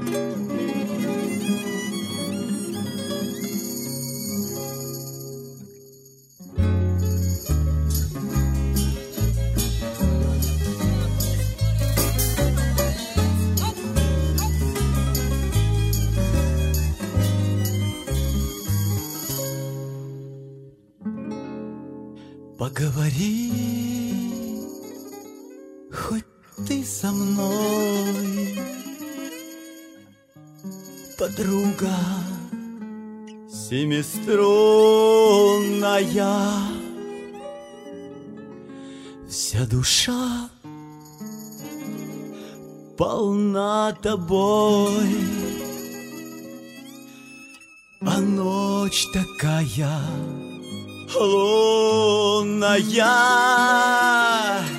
Поговори, хоть ты со мной, подруга семиструнная, вся душа полна тобой, а ночь такая лунная,